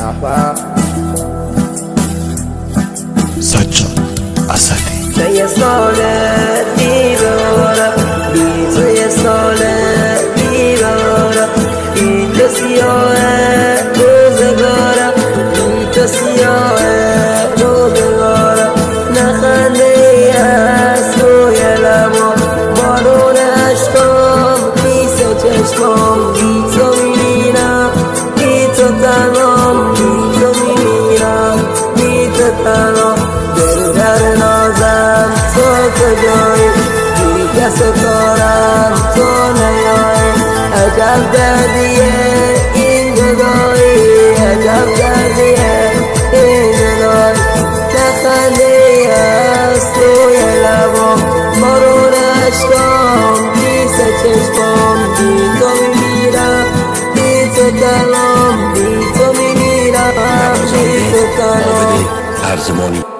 سجاد اسدی یه سال دیوارم بی تو، یه سال دیوارم بی تو سیاه روزگارم، بی تو سیاه روزگارم. نخنده از روی لبام، بارون عشقام میسه چشمام. بی تو میمیرم، بی تو تنهام، بی تو میمیرم، بی تو تنهام. دل در نازم تو کجایی، بی کس کارم تو نیایی. عجب دردیه این جدایی، عجب دردیه این جدایی. نخنده از توی لبام، بارون عشقام میسه چشمام. بی تو میمیرم، بی تو تنهام، بی تو میمیرم، بی تو تنهام. ارزمانی